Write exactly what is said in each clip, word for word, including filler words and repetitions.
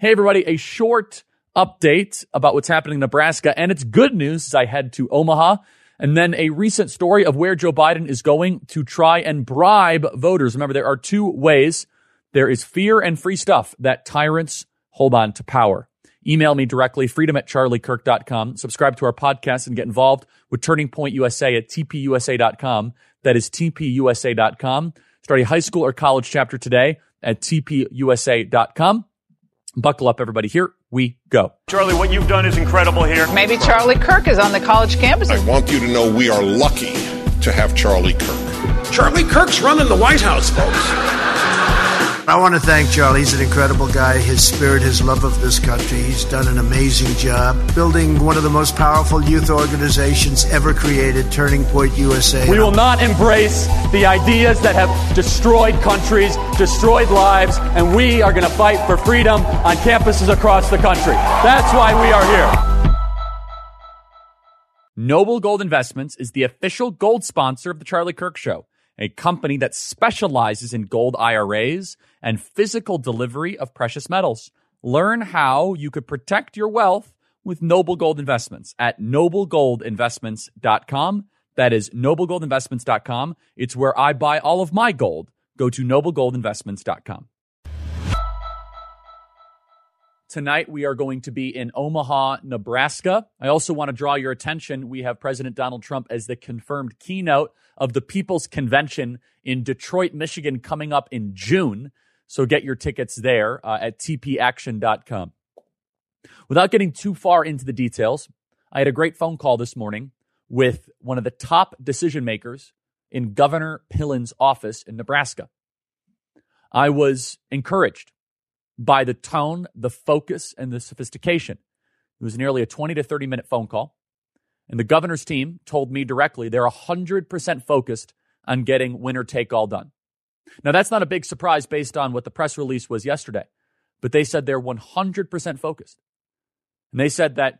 Hey, everybody, a short update about what's happening in Nebraska, and it's good news as I head to Omaha, and then a recent story of where Joe Biden is going to try and bribe voters. Remember, there are two ways. There is fear and free stuff that tyrants hold on to power. Email me directly, freedom at charlie kirk dot com. Subscribe to our podcast and get involved with Turning Point U S A at t p u s a dot com. That is t p u s a dot com. Start a high school or college chapter today at t p u s a dot com. Buckle up, everybody. Here we go. Charlie, what you've done is incredible here. Maybe Charlie Kirk is on the college campus. I want you to know we are lucky to have Charlie Kirk. Charlie Kirk's running the White House, folks. I want to thank Charlie. He's an incredible guy. His spirit, his love of this country. He's done an amazing job building one of the most powerful youth organizations ever created, Turning Point U S A. We will not embrace the ideas that have destroyed countries, destroyed lives, and we are going to fight for freedom on campuses across the country. That's why we are here. Noble Gold Investments is the official gold sponsor of The Charlie Kirk Show, a company that specializes in gold I R As and physical delivery of precious metals. Learn how you could protect your wealth with Noble Gold Investments at noble gold investments dot com. That is noble gold investments dot com. It's where I buy all of my gold. Go to noble gold investments dot com. Tonight, we are going to be in Omaha, Nebraska. I also want to draw your attention. We have President Donald Trump as the confirmed keynote of the People's Convention in Detroit, Michigan, coming up in June. So get your tickets there uh, at t p action dot com. Without getting too far into the details, I had a great phone call this morning with one of the top decision makers in Governor Pillen's office in Nebraska. I was encouraged by the tone, the focus, and the sophistication. It was nearly a twenty to thirty minute phone call. And the governor's team told me directly they're one hundred percent focused on getting winner take all done. Now, that's not a big surprise based on what the press release was yesterday, but they said they're one hundred percent focused. And they said that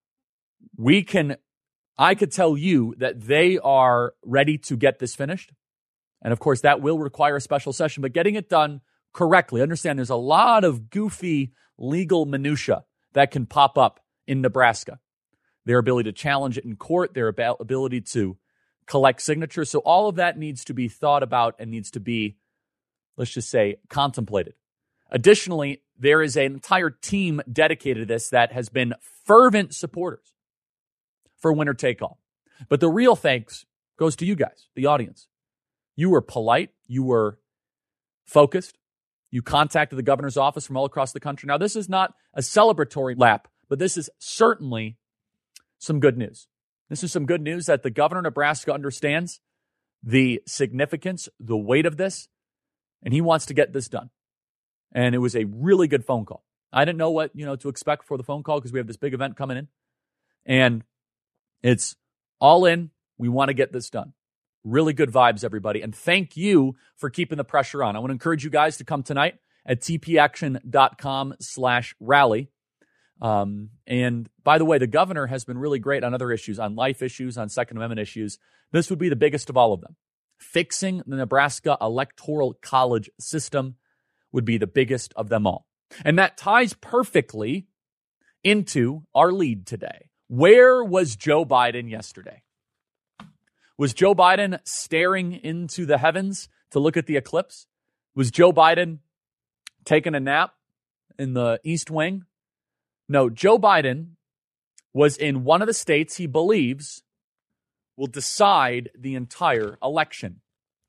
we can, I could tell you that they are ready to get this finished. And of course, that will require a special session, but getting it done correctly. Understand there's a lot of goofy legal minutia that can pop up in Nebraska. Their ability to challenge it in court, their ability to collect signatures. So all of that needs to be thought about and needs to be, let's just say, contemplated. Additionally, there is an entire team dedicated to this that has been fervent supporters for winner take all. But the real thanks goes to you guys, the audience. You were polite. You were focused. You contacted the governor's office from all across the country. Now, this is not a celebratory lap, but this is certainly some good news. This is some good news that the governor of Nebraska understands the significance, the weight of this, and he wants to get this done. And it was a really good phone call. I didn't know what, you know, to expect for the phone call because we have this big event coming in. And it's all in. We want to get this done. Really good vibes, everybody. And thank you for keeping the pressure on. I want to encourage you guys to come tonight at t p action dot com slash rally. Um, and by the way, the governor has been really great on other issues, on life issues, on Second Amendment issues. This would be the biggest of all of them. Fixing the Nebraska electoral college system would be the biggest of them all. And that ties perfectly into our lead today. Where was Joe Biden yesterday? Was Joe Biden staring into the heavens to look at the eclipse? Was Joe Biden taking a nap in the East Wing? No, Joe Biden was in one of the states he believes will decide the entire election.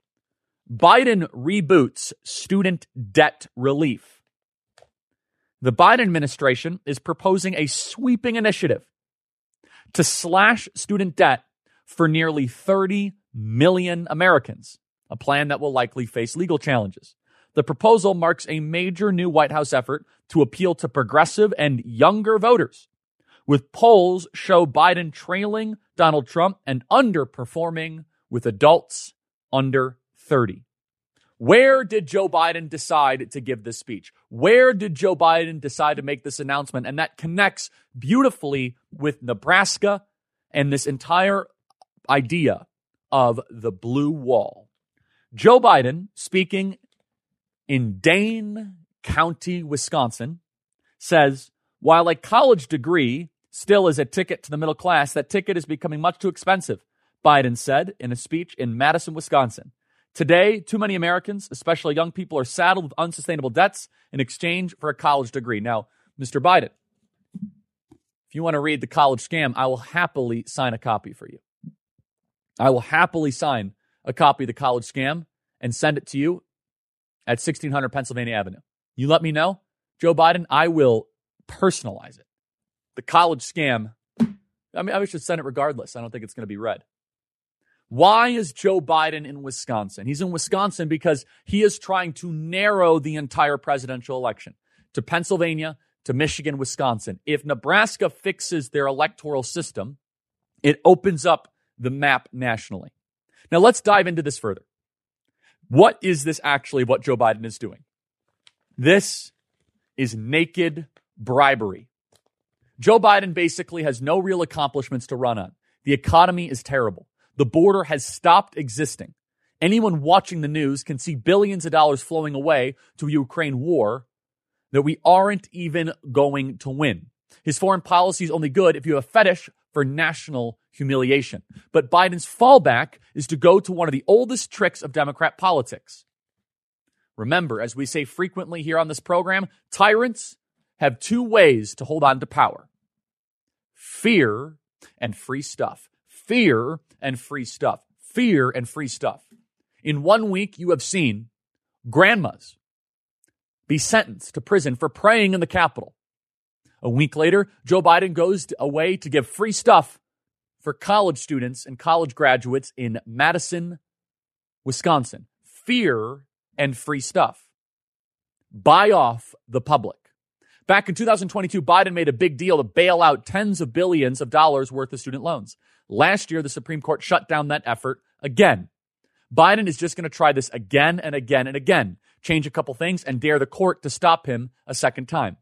Biden reboots student debt relief. The Biden administration is proposing a sweeping initiative to slash student debt for nearly thirty million Americans, a plan that will likely face legal challenges. The proposal marks a major new White House effort to appeal to progressive and younger voters, with polls show Biden trailing Donald Trump and underperforming with adults under thirty. Where did Joe Biden decide to give this speech? Where did Joe Biden decide to make this announcement? And that connects beautifully with Nebraska and this entire idea of the blue wall. Joe Biden, speaking in Dane County, Wisconsin, says, while a college degree still is a ticket to the middle class, that ticket is becoming much too expensive, Biden said in a speech in Madison, Wisconsin. Today, too many Americans, especially young people, are saddled with unsustainable debts in exchange for a college degree. Now, Mister Biden, if you want to read The College Scam, I will happily sign a copy for you. I will happily sign a copy of The College Scam and send it to you at sixteen hundred Pennsylvania Avenue. You let me know, Joe Biden, I will personalize it. The College Scam, I mean, I should send it regardless. I don't think it's going to be read. Why is Joe Biden in Wisconsin? He's in Wisconsin because he is trying to narrow the entire presidential election to Pennsylvania, to Michigan, Wisconsin. If Nebraska fixes their electoral system, it opens up the map nationally. Now, let's dive into this further. What is this actually what Joe Biden is doing? This is naked bribery. Joe Biden basically has no real accomplishments to run on. The economy is terrible. The border has stopped existing. Anyone watching the news can see billions of dollars flowing away to a Ukraine war that we aren't even going to win. His foreign policy is only good if you have a fetish for national humiliation. But Biden's fallback is to go to one of the oldest tricks of Democrat politics. Remember, as we say frequently here on this program, tyrants have two ways to hold on to power. Fear and free stuff. Fear and free stuff. Fear and free stuff. In one week, you have seen grandmas be sentenced to prison for praying in the Capitol. A week later, Joe Biden goes away to give free stuff for college students and college graduates in Madison, Wisconsin. Fear and free stuff. Buy off the public. Back in two thousand twenty-two, Biden made a big deal to bail out tens of billions of dollars worth of student loans. Last year, the Supreme Court shut down that effort again. Biden is just going to try this again and again and again, change a couple things, and dare the court to stop him a second time.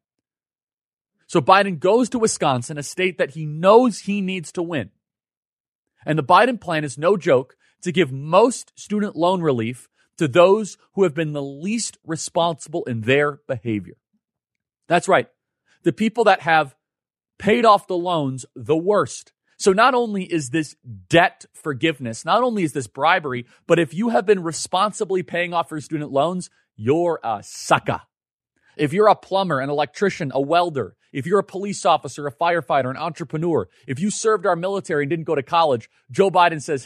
So Biden goes to Wisconsin, a state that he knows he needs to win. And the Biden plan is no joke to give most student loan relief to those who have been the least responsible in their behavior. That's right. The people that have paid off the loans the worst. So not only is this debt forgiveness, not only is this bribery, but if you have been responsibly paying off your student loans, you're a sucker. If you're a plumber, an electrician, a welder, if you're a police officer, a firefighter, an entrepreneur, if you served our military and didn't go to college, Joe Biden says,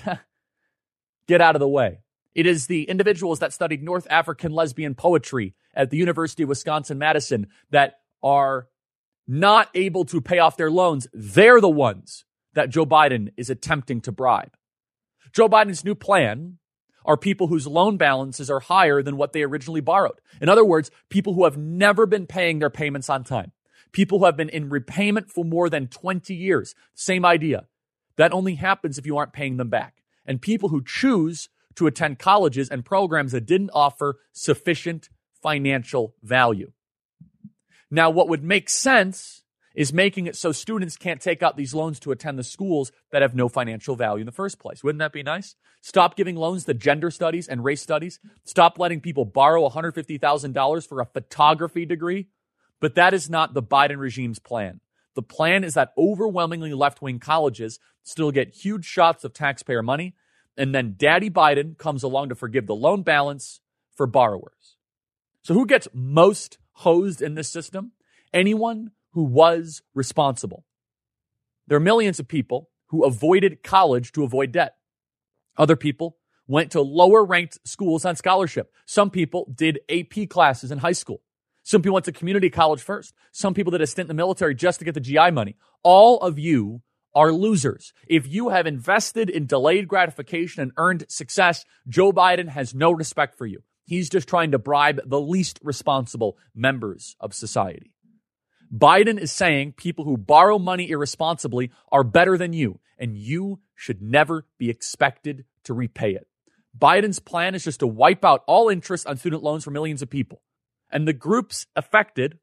get out of the way. It is the individuals that studied North African lesbian poetry at the University of Wisconsin-Madison that are not able to pay off their loans. They're the ones that Joe Biden is attempting to bribe. Joe Biden's new plan are people whose loan balances are higher than what they originally borrowed. In other words, people who have never been paying their payments on time. People who have been in repayment for more than twenty years. Same idea. That only happens if you aren't paying them back. And people who choose to attend colleges and programs that didn't offer sufficient financial value. Now, what would make sense is making it so students can't take out these loans to attend the schools that have no financial value in the first place. Wouldn't that be nice? Stop giving loans to gender studies and race studies. Stop letting people borrow one hundred fifty thousand dollars for a photography degree. But that is not the Biden regime's plan. The plan is that overwhelmingly left-wing colleges still get huge shots of taxpayer money, and then Daddy Biden comes along to forgive the loan balance for borrowers. So who gets most hosed in this system? Anyone who was responsible. There are millions of people who avoided college to avoid debt. Other people went to lower-ranked schools on scholarship. Some people did A P classes in high school. Some people went to community college first. Some people did a stint in the military just to get the G I money. All of you are losers. If you have invested in delayed gratification and earned success, Joe Biden has no respect for you. He's just trying to bribe the least responsible members of society. Biden is saying people who borrow money irresponsibly are better than you, and you should never be expected to repay it. Biden's plan is just to wipe out all interest on student loans for millions of people. And the groups affected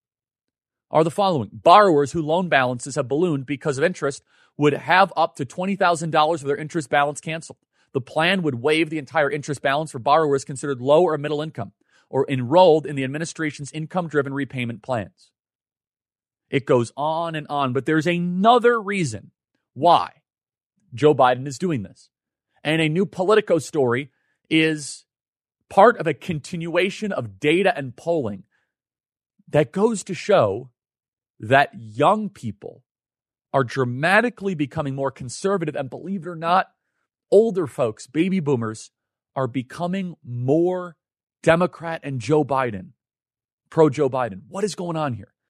are the following. Borrowers whose loan balances have ballooned because of interest would have up to twenty thousand dollars of their interest balance canceled. The plan would waive the entire interest balance for borrowers considered low or middle income or enrolled in the administration's income-driven repayment plans. It goes on and on, but there's another reason why Joe Biden is doing this. And a new Politico story is part of a continuation of data and polling that goes to show that young people are dramatically becoming more conservative. And believe it or not, older folks, baby boomers, are becoming more Democrat and Joe Biden, pro-Joe Biden. What is going on here?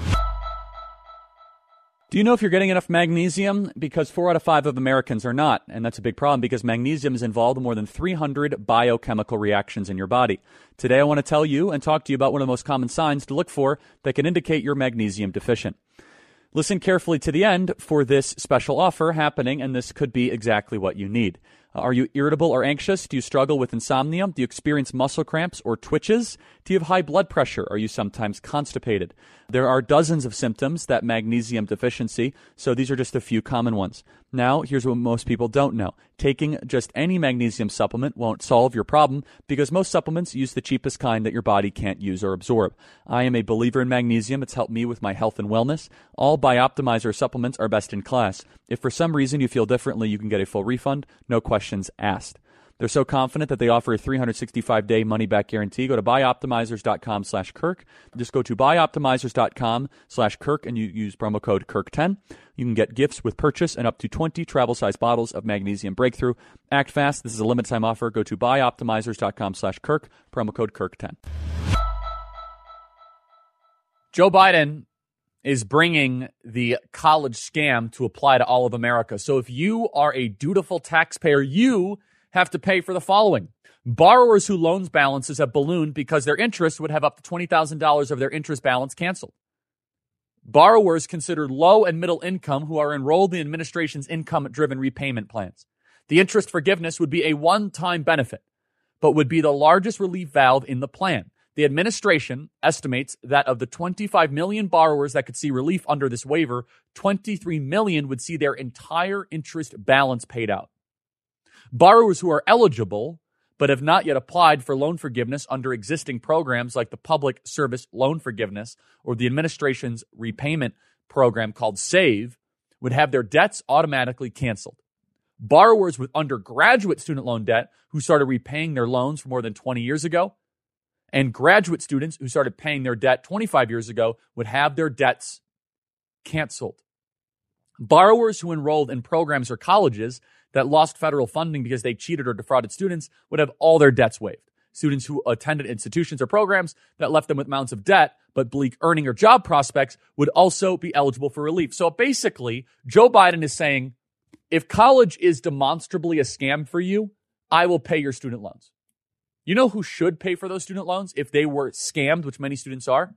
Do you know if you're getting enough magnesium? Because four out of five of Americans are not. And that's a big problem because magnesium is involved in more than three hundred biochemical reactions in your body. Today, I want to tell you and talk to you about one of the most common signs to look for that can indicate you're magnesium deficient. Listen carefully to the end for this special offer happening, and this could be exactly what you need. Are you irritable or anxious? Do you struggle with insomnia? Do you experience muscle cramps or twitches? Do you have high blood pressure? Are you sometimes constipated? There are dozens of symptoms that magnesium deficiency, so these are just a few common ones. Now, here's what most people don't know. Taking just any magnesium supplement won't solve your problem because most supplements use the cheapest kind that your body can't use or absorb. I am a believer in magnesium. It's helped me with my health and wellness. All Bioptimizer supplements are best in class. If for some reason you feel differently, you can get a full refund, no questions asked. They're so confident that they offer a three hundred sixty-five day money-back guarantee. Go to bioptimizers.com slash Kirk. Just go to bioptimizers.com slash Kirk and you use promo code Kirk ten. You can get gifts with purchase and up to twenty travel-sized bottles of Magnesium Breakthrough. Act fast. This is a limited-time offer. Go to bioptimizers.com slash Kirk. Promo code Kirk ten. Joe Biden is bringing the college scam to apply to all of America. So if you are a dutiful taxpayer, you have to pay for the following. Borrowers whose loans balances have ballooned because their interest would have up to twenty thousand dollars of their interest balance canceled. Borrowers considered low and middle income who are enrolled in the administration's income-driven repayment plans. The interest forgiveness would be a one-time benefit, but would be the largest relief valve in the plan. The administration estimates that of the twenty-five million borrowers that could see relief under this waiver, twenty-three million would see their entire interest balance paid out. Borrowers who are eligible but have not yet applied for loan forgiveness under existing programs like the Public Service Loan Forgiveness or the administration's repayment program called SAVE would have their debts automatically canceled. Borrowers with undergraduate student loan debt who started repaying their loans for more than twenty years ago and graduate students who started paying their debt twenty-five years ago would have their debts canceled. Borrowers who enrolled in programs or colleges that lost federal funding because they cheated or defrauded students would have all their debts waived. Students who attended institutions or programs that left them with amounts of debt but bleak earning or job prospects would also be eligible for relief. So basically, Joe Biden is saying, if college is demonstrably a scam for you, I will pay your student loans. You know who should pay for those student loans if they were scammed, which many students are?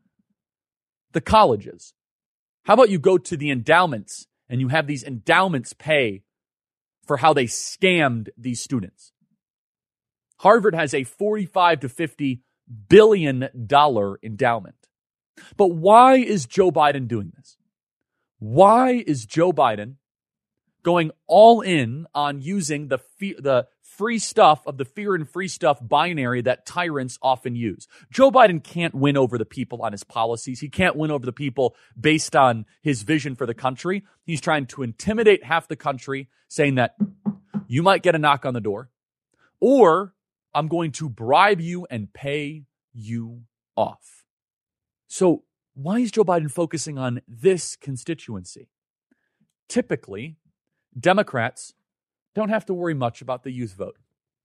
The colleges. How about you go to the endowments and you have these endowments pay for how they scammed these students? Harvard has a forty-five to fifty billion dollars endowment. But why is Joe Biden doing this? Why is Joe Biden going all in on using the fe- the free stuff of the fear and free stuff binary that tyrants often use? Joe Biden can't win over the people on his policies. He can't win over the people based on his vision for the country. He's trying to intimidate half the country, saying that you might get a knock on the door, or I'm going to bribe you and pay you off. So why is Joe Biden focusing on this constituency? Typically, Democrats don't have to worry much about the youth vote.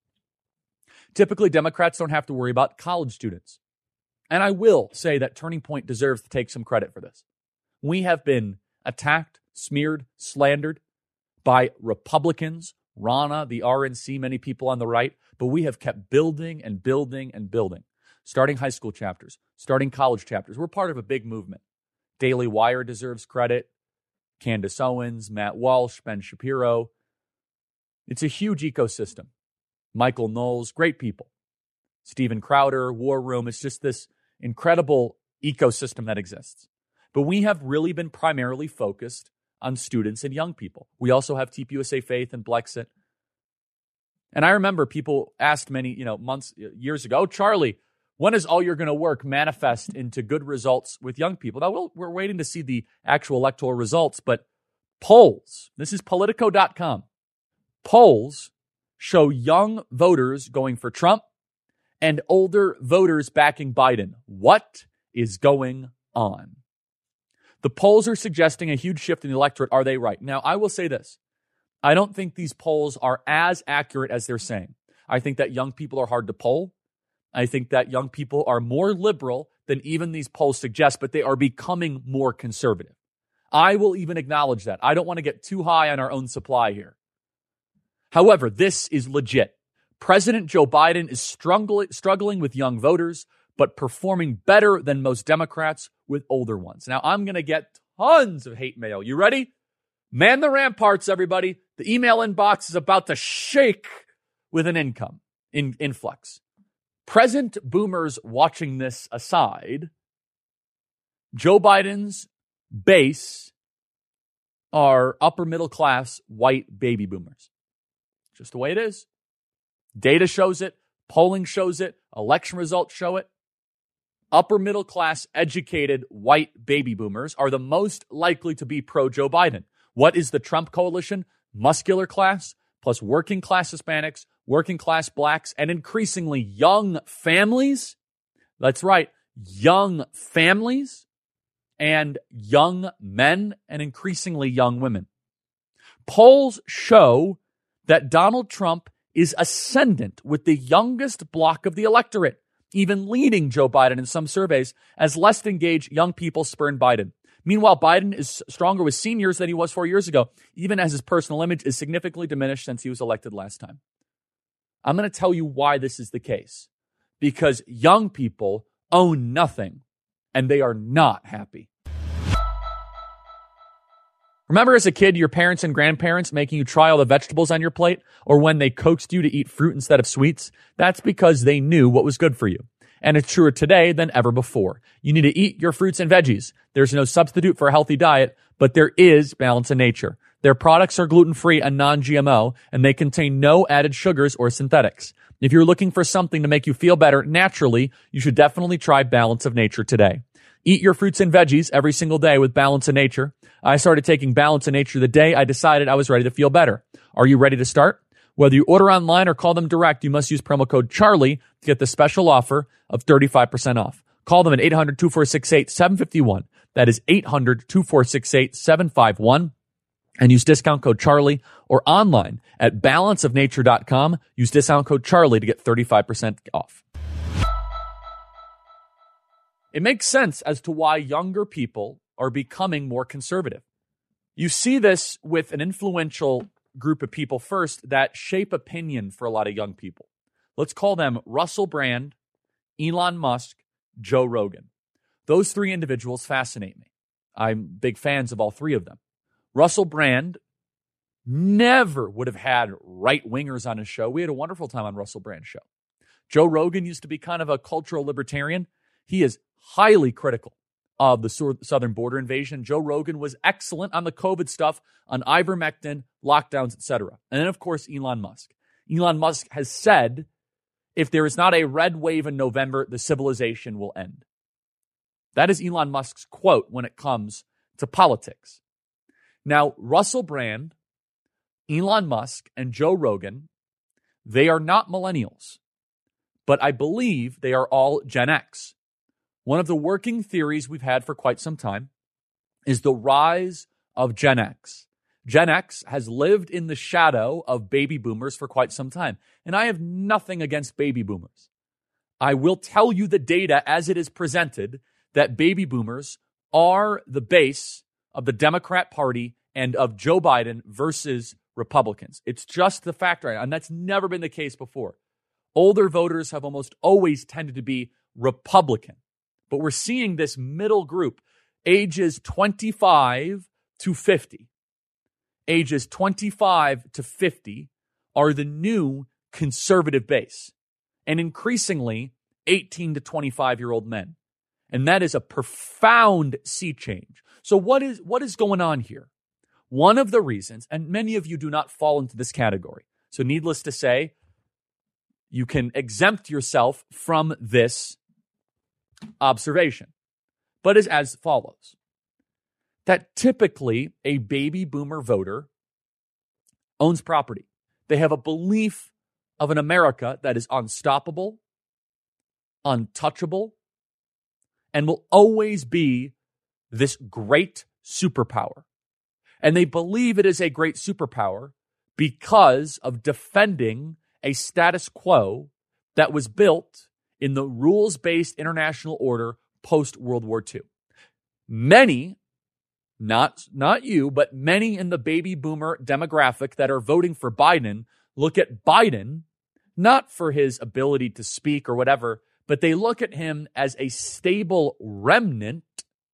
Typically, Democrats don't have to worry about college students. And I will say that Turning Point deserves to take some credit for this. We have been attacked, smeared, slandered by Republicans, Ronna, the R N C, many people on the right, but we have kept building and building and building, starting high school chapters, starting college chapters. We're part of a big movement. Daily Wire deserves credit. Candace Owens, Matt Walsh, Ben Shapiro. It's a huge ecosystem. Michael Knowles, great people. Steven Crowder, War Room. It's just this incredible ecosystem that exists. But we have really been primarily focused on students and young people. We also have T P U S A Faith and Blexit. And I remember people asked many, you know, months, years ago, oh, Charlie, When is all you're going to work manifest into good results with young people? Now, we'll, we're waiting to see the actual electoral results, but polls, this is Politico dot com, polls show young voters going for Trump and older voters backing Biden. What is going on? The polls are suggesting a huge shift in the electorate. Are they right? Now, I will say this. I don't think these polls are as accurate as they're saying. I think that young people are hard to poll. I think that young people are more liberal than even these polls suggest, but they are becoming more conservative. I will even acknowledge that. I don't want to get too high on our own supply here. However, this is legit. President Joe Biden is struggling, struggling with young voters, but performing better than most Democrats with older ones. Now, I'm going to get tons of hate mail. You ready? Man the ramparts, everybody. The email inbox is about to shake with an income in, influx. Present boomers watching this aside, Joe Biden's base are upper middle class white baby boomers. Just the way it is. Data shows it. Polling shows it. Election results show it. Upper middle class educated white baby boomers are the most likely to be pro-Joe Biden. What is the Trump coalition? Muscular class plus working class Hispanics, working class blacks, and increasingly young families. That's right, young families and young men and increasingly young women. Polls show that Donald Trump is ascendant with the youngest block of the electorate, even leading Joe Biden in some surveys as less engaged young people spurn Biden. Meanwhile, Biden is stronger with seniors than he was four years ago, even as his personal image is significantly diminished since he was elected last time. I'm going to tell you why this is the case. Because young people own nothing, and they are not happy. Remember as a kid, your parents and grandparents making you try all the vegetables on your plate, or when they coaxed you to eat fruit instead of sweets? That's because they knew what was good for you. And it's truer today than ever before. You need to eat your fruits and veggies. There's no substitute for a healthy diet, but there is balance in nature. Their products are gluten-free and non-G M O, and they contain no added sugars or synthetics. If you're looking for something to make you feel better naturally, you should definitely try Balance of Nature today. Eat your fruits and veggies every single day with Balance of Nature. I started taking Balance of Nature the day I decided I was ready to feel better. Are you ready to start? Whether you order online or call them direct, you must use promo code Charlie to get the special offer of thirty-five percent off. Call them at eight hundred, two four six, eight, seven five one. That is eight hundred, two four six, eight, seven five one. And use discount code Charlie, or online at balance of nature dot com. Use discount code Charlie to get thirty-five percent off. It makes sense as to why younger people are becoming more conservative. You see this with an influential group of people first that shape opinion for a lot of young people. Let's call them Russell Brand, Elon Musk, Joe Rogan. Those three individuals fascinate me. I'm big fans of all three of them. Russell Brand never would have had right-wingers on his show. We had a wonderful time on Russell Brand's show. Joe Rogan used to be kind of a cultural libertarian. He is highly critical of the southern border invasion. Joe Rogan was excellent on the COVID stuff, on ivermectin, lockdowns, et cetera. And then, of course, Elon Musk. Elon Musk has said, if there is not a red wave in November, the civilization will end. That is Elon Musk's quote when it comes to politics. Now, Russell Brand, Elon Musk, and Joe Rogan, they are not millennials, but I believe they are all Gen X. One of the working theories we've had for quite some time is the rise of Gen X. Gen X has lived in the shadow of baby boomers for quite some time, and I have nothing against baby boomers. I will tell you the data as it is presented that baby boomers are the base of the Democrat Party and of Joe Biden versus Republicans. It's just the fact, right? And that's never been the case before. Older voters have almost always tended to be Republican. But we're seeing this middle group, ages twenty-five to fifty. Ages twenty-five to fifty are the new conservative base. And increasingly, eighteen to twenty-five-year-old men. And that is a profound sea change. So what is what is going on here? One of the reasons, and many of you do not fall into this category, so needless to say, you can exempt yourself from this observation, but is as follows. That typically a baby boomer voter owns property. They have a belief of an America that is unstoppable, untouchable, and will always be this great superpower. And they believe it is a great superpower because of defending a status quo that was built in the rules-based international order post-World War Two. Many, not, not you, but many in the baby boomer demographic that are voting for Biden look at Biden not for his ability to speak or whatever, but they look at him as a stable remnant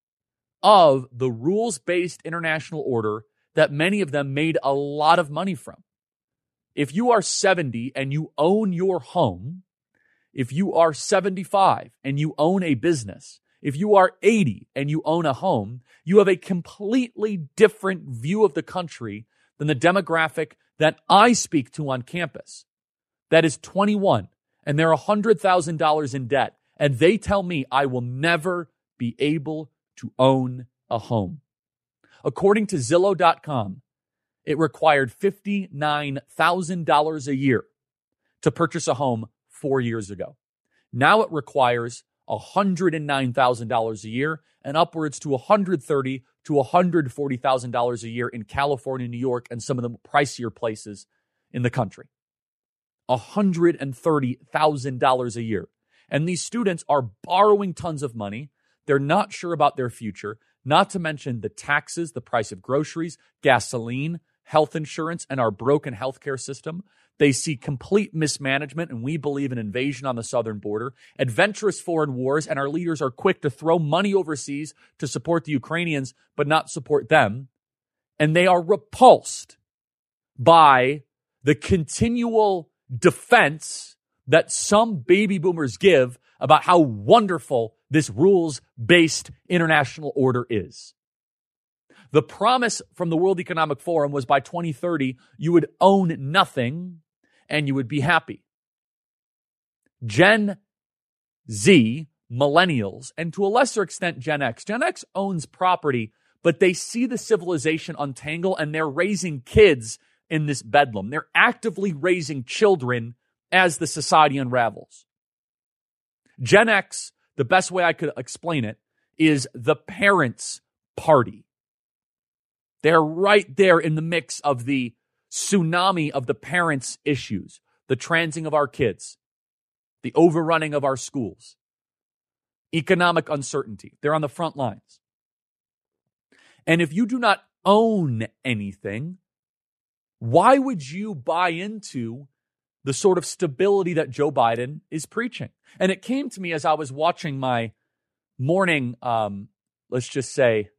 of the rules-based international order that many of them made a lot of money from. If you are seventy and you own your home, if you are seventy-five and you own a business, if you are eighty and you own a home, you have a completely different view of the country than the demographic that I speak to on campus. That is twenty-one, and they're one hundred thousand dollars in debt, and they tell me I will never be able to own a home. According to Zillow dot com, it required fifty-nine thousand dollars a year to purchase a home four years ago. Now it requires one hundred nine thousand dollars a year and upwards to one hundred thirty thousand dollars to one hundred forty thousand dollars a year in California, New York, and some of the pricier places in the country. one hundred thirty thousand dollars a year. And these students are borrowing tons of money. They're not sure about their future, not to mention the taxes, the price of groceries, gasoline, health insurance, and our broken healthcare system. They see complete mismanagement, and we believe an invasion on the southern border, adventurous foreign wars, and our leaders are quick to throw money overseas to support the Ukrainians, but not support them. And they are repulsed by the continual defense that some baby boomers give about how wonderful this rules-based international order is. The promise from the World Economic Forum was by twenty thirty, you would own nothing and you would be happy. Gen Z, millennials, and to a lesser extent Gen X. Gen X owns property, but they see the civilization untangle and they're raising kids in this bedlam. They're actively raising children as the society unravels. Gen X, the best way I could explain it, is the parents' party. They're right there in the mix of the tsunami of the parents' issues, the transing of our kids, the overrunning of our schools, economic uncertainty. They're on the front lines. And if you do not own anything, why would you buy into the sort of stability that Joe Biden is preaching? And it came to me as I was watching my morning, um, let's just say,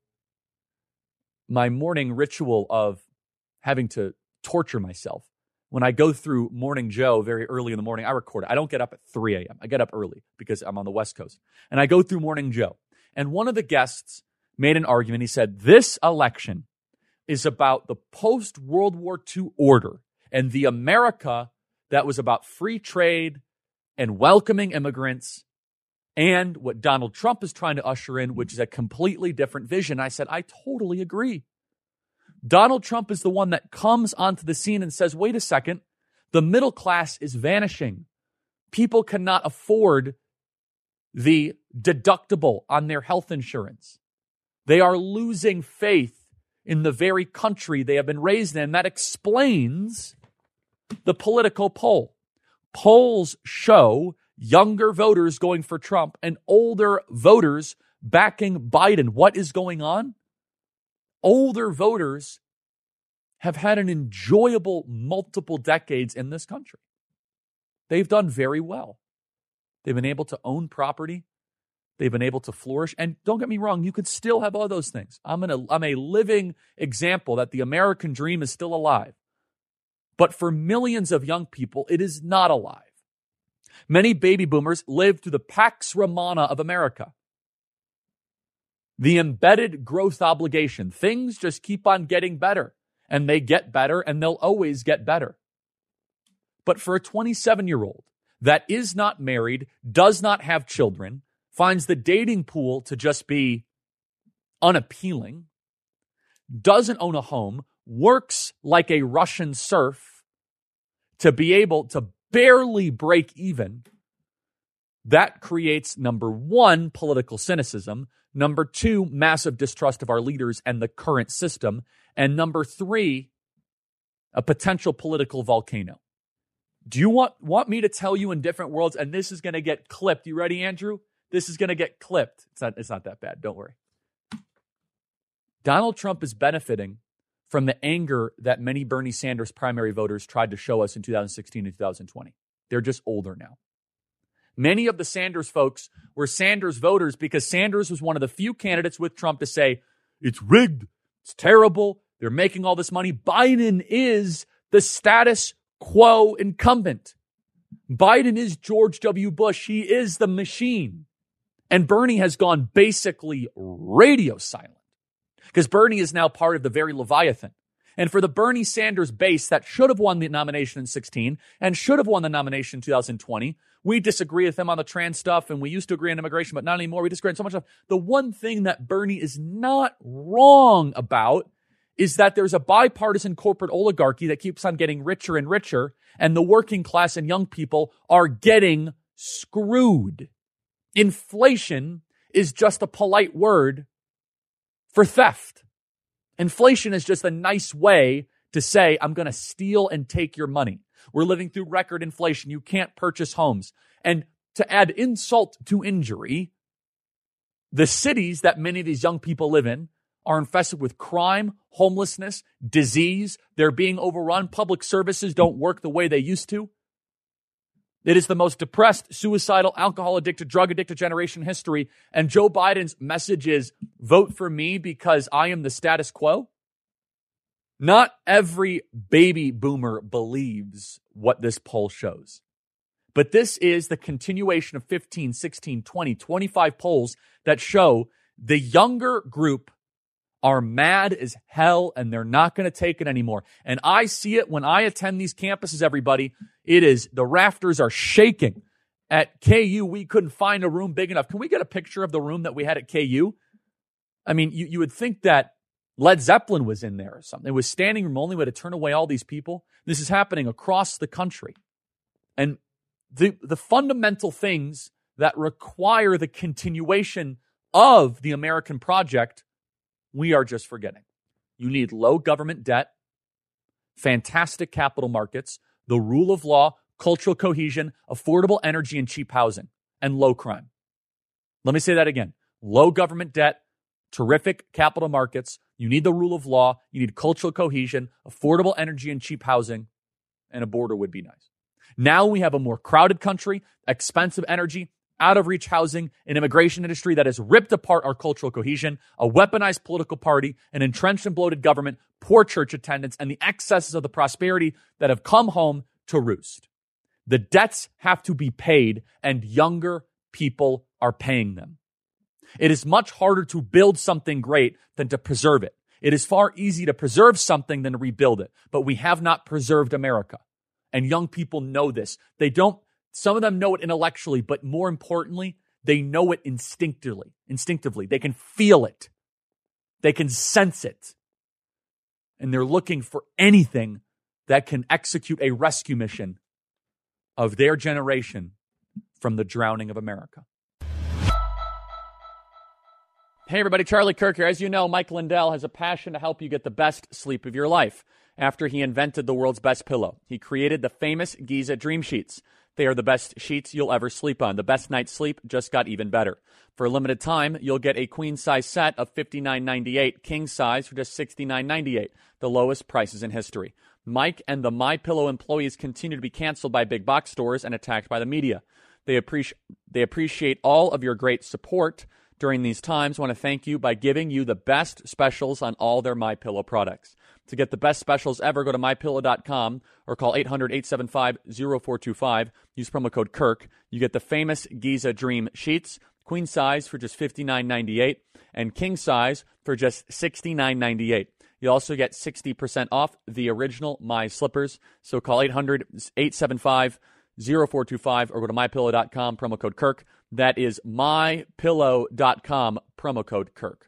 my morning ritual of having to torture myself. When I go through Morning Joe very early in the morning, I record it. I don't get up at three a.m. I get up early because I'm on the West Coast. And I go through Morning Joe. And one of the guests made an argument. He said, this election is about the post-World War Two order and the America that was about free trade and welcoming immigrants and what Donald Trump is trying to usher in, which is a completely different vision. I said, I totally agree. Donald Trump is the one that comes onto the scene and says, wait a second, the middle class is vanishing. People cannot afford the deductible on their health insurance. They are losing faith in the very country they have been raised in. That explains the political poll. Polls show younger voters going for Trump and older voters backing Biden. What is going on? Older voters have had an enjoyable multiple decades in this country. They've done very well. They've been able to own property. They've been able to flourish. And don't get me wrong, you could still have all those things. I'm, an, I'm a living example that the American dream is still alive. But for millions of young people, it is not alive. Many baby boomers live through the Pax Romana of America. The embedded growth obligation. Things just keep on getting better, and they get better, and they'll always get better. But for a twenty-seven-year-old that is not married, does not have children, finds the dating pool to just be unappealing, doesn't own a home, works like a Russian serf to be able to barely break even, that creates, number one, political cynicism, number two, massive distrust of our leaders and the current system, and number three, a potential political volcano. Do you want, want me to tell you in different worlds, and this is going to get clipped. You ready, Andrew? This is going to get clipped. It's not, it's not that bad. Don't worry. Donald Trump is benefiting from the anger that many Bernie Sanders primary voters tried to show us in two thousand sixteen and two thousand twenty. They're just older now. Many of the Sanders folks were Sanders voters because Sanders was one of the few candidates with Trump to say, it's rigged, it's terrible, they're making all this money. Biden is the status quo incumbent. Biden is George W. Bush. He is the machine. And Bernie has gone basically radio silent because Bernie is now part of the very Leviathan. And for the Bernie Sanders base that should have won the nomination in sixteen and should have won the nomination in two thousand twenty, we disagree with them on the trans stuff, and we used to agree on immigration, but not anymore. We disagree on so much stuff. The one thing that Bernie is not wrong about is that there's a bipartisan corporate oligarchy that keeps on getting richer and richer, and the working class and young people are getting screwed. Inflation is just a polite word for theft. Inflation is just a nice way to say, I'm going to steal and take your money. We're living through record inflation. You can't purchase homes. And to add insult to injury, the cities that many of these young people live in are infested with crime, homelessness, disease. They're being overrun. Public services don't work the way they used to. It is the most depressed, suicidal, alcohol-addicted, drug-addicted generation in history. And Joe Biden's message is, vote for me because I am the status quo. Not every baby boomer believes what this poll shows. But this is the continuation of fifteen, sixteen, twenty, twenty-five polls that show the younger group are mad as hell and they're not going to take it anymore. And I see it when I attend these campuses, everybody. It is, the rafters are shaking. At K U, we couldn't find a room big enough. Can we get a picture of the room that we had at K U? I mean, you, you would think that Led Zeppelin was in there or something. It was standing room only. We had to turn away all these people. This is happening across the country. And the, the fundamental things that require the continuation of the American project, we are just forgetting. You need low government debt, fantastic capital markets, the rule of law, cultural cohesion, affordable energy and cheap housing, and low crime. Let me say that again. Low government debt, terrific capital markets. You need the rule of law. You need cultural cohesion, affordable energy and cheap housing, and a border would be nice. Now we have a more crowded country, expensive energy, out-of-reach housing, an immigration industry that has ripped apart our cultural cohesion, a weaponized political party, an entrenched and bloated government, poor church attendance, and the excesses of the prosperity that have come home to roost. The debts have to be paid, and younger people are paying them. It is much harder to build something great than to preserve it. It is far easier to preserve something than to rebuild it, but we have not preserved America. And young people know this. They don't Some of them know it intellectually, but more importantly, they know it instinctively. Instinctively. They can feel it. They can sense it. And they're looking for anything that can execute a rescue mission of their generation from the drowning of America. Hey everybody, Charlie Kirk here. As you know, Mike Lindell has a passion to help you get the best sleep of your life. After he invented the world's best pillow, he created the famous Giza Dream Sheets. They are the best sheets you'll ever sleep on. The best night's sleep just got even better. For a limited time, you'll get a queen-size set of fifty-nine ninety-eight, king size for just sixty-nine ninety-eight, the lowest prices in history. Mike and the MyPillow employees continue to be canceled by big box stores and attacked by the media. They appreciate they appreciate all of your great support during these times. I want to thank you by giving you the best specials on all their MyPillow products. To get the best specials ever, go to my pillow dot com or call eight hundred, eight seven five, zero four two five. Use promo code Kirk. You get the famous Giza Dream Sheets, queen size for just fifty-nine ninety-eight, and king size for just sixty-nine ninety-eight. You also get sixty percent off the original My Slippers. So call eight hundred, eight seven five, zero four two five, or go to my pillow dot com, promo code Kirk. That is my pillow dot com, promo code Kirk.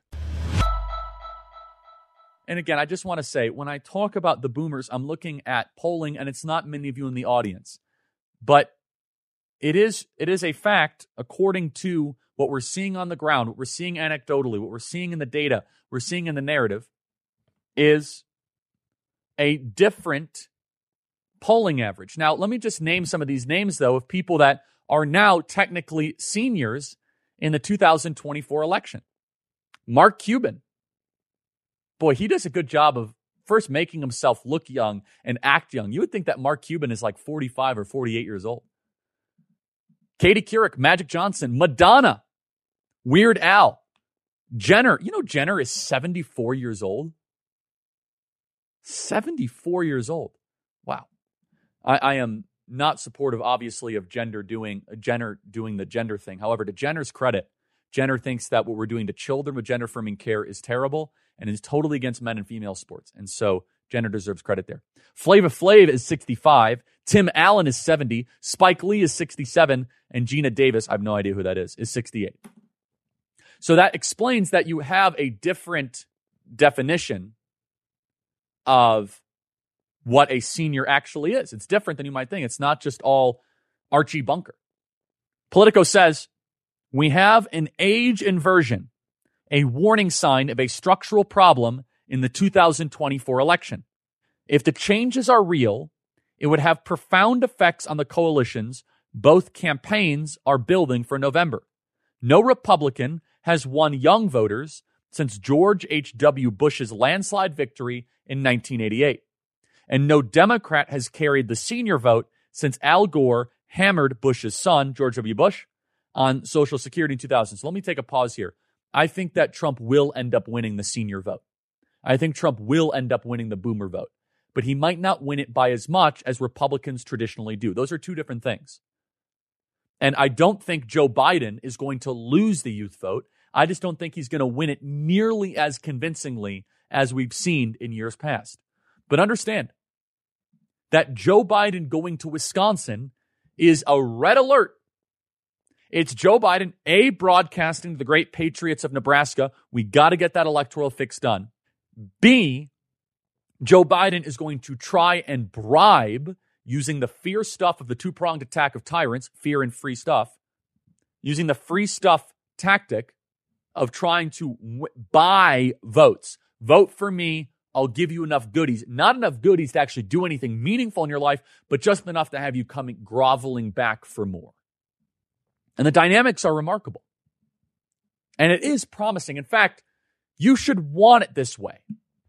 And again, I just want to say, when I talk about the boomers, I'm looking at polling, and it's not many of you in the audience. But it is it is a fact, according to what we're seeing on the ground, what we're seeing anecdotally, what we're seeing in the data, we're seeing in the narrative, is a different polling average. Now, let me just name some of these names, though, of people that are now technically seniors in the two thousand twenty-four election. Mark Cuban. Boy, he does a good job of first making himself look young and act young. You would think that Mark Cuban is like forty-five or forty-eight years old. Katie Couric, Magic Johnson, Madonna, Weird Al, Jenner. You know Jenner is seventy-four years old? seventy-four years old. Wow. I, I am not supportive, obviously, of gender doing Jenner doing the gender thing. However, to Jenner's credit, Jenner thinks that what we're doing to children with gender-affirming care is terrible and is totally against men and female sports. And so Jenner deserves credit there. Flava Flav is sixty-five. Tim Allen is seventy. Spike Lee is sixty-seven. And Gina Davis, I have no idea who that is, is sixty-eight. So that explains that you have a different definition of what a senior actually is. It's different than you might think. It's not just all Archie Bunker. Politico says, we have an age inversion, a warning sign of a structural problem in the two thousand twenty-four election. If the changes are real, it would have profound effects on the coalitions both campaigns are building for November. No Republican has won young voters since George H W. Bush's landslide victory in nineteen eighty-eight. And no Democrat has carried the senior vote since Al Gore hammered Bush's son, George W. Bush, on Social Security in two thousand. So let me take a pause here. I think that Trump will end up winning the senior vote. I think Trump will end up winning the boomer vote. But he might not win it by as much as Republicans traditionally do. Those are two different things. And I don't think Joe Biden is going to lose the youth vote. I just don't think he's going to win it nearly as convincingly as we've seen in years past. But understand that Joe Biden going to Wisconsin is a red alert. It's Joe Biden, A, broadcasting to the great patriots of Nebraska, we got to get that electoral fix done. B, Joe Biden is going to try and bribe, using the fear stuff of the two-pronged attack of tyrants, fear and free stuff, using the free stuff tactic of trying to w- buy votes. Vote for me, I'll give you enough goodies. Not enough goodies to actually do anything meaningful in your life, but just enough to have you coming groveling back for more. And the dynamics are remarkable. And it is promising. In fact, you should want it this way.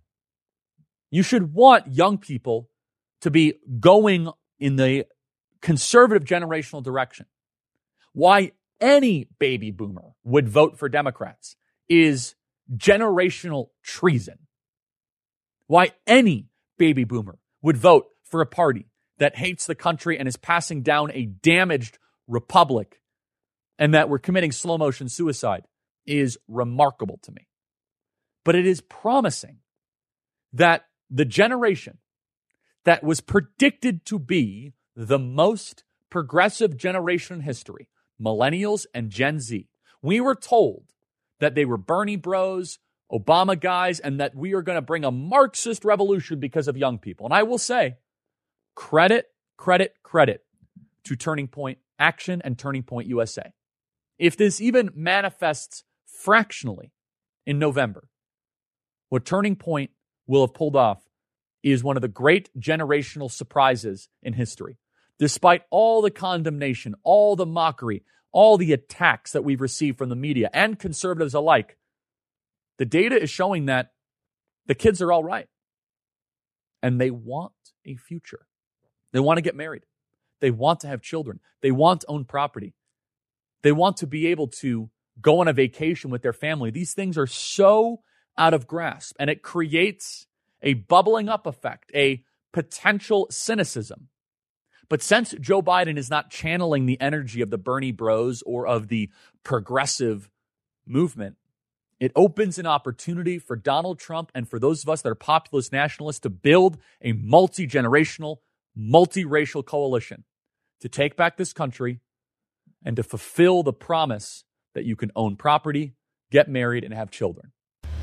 You should want young people to be going in the conservative generational direction. Why any baby boomer would vote for Democrats is generational treason. Why any baby boomer would vote for a party that hates the country and is passing down a damaged republic and that we're committing slow motion suicide is remarkable to me. But it is promising that the generation that was predicted to be the most progressive generation in history, millennials and Gen Z, we were told that they were Bernie bros, Obama guys, and that we are going to bring a Marxist revolution because of young people. And I will say, credit, credit, credit to Turning Point Action and Turning Point U S A. If this even manifests fractionally in November, what Turning Point will have pulled off is one of the great generational surprises in history. Despite all the condemnation, all the mockery, all the attacks that we've received from the media and conservatives alike, the data is showing that the kids are all right. And they want a future. They want to get married. They want to have children. They want to own property. They want to be able to go on a vacation with their family. These things are so out of grasp, and it creates a bubbling up effect, a potential cynicism. But since Joe Biden is not channeling the energy of the Bernie bros or of the progressive movement, it opens an opportunity for Donald Trump and for those of us that are populist nationalists to build a multi-generational, multiracial coalition, to take back this country and to fulfill the promise that you can own property, get married, and have children.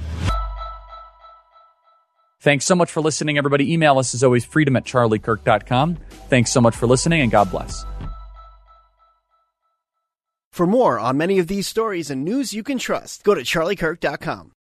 Thanks so much for listening, everybody. Email us as always, freedom at charlie kirk dot com. Thanks so much for listening, and God bless. For more on many of these stories and news you can trust, go to charlie kirk dot com.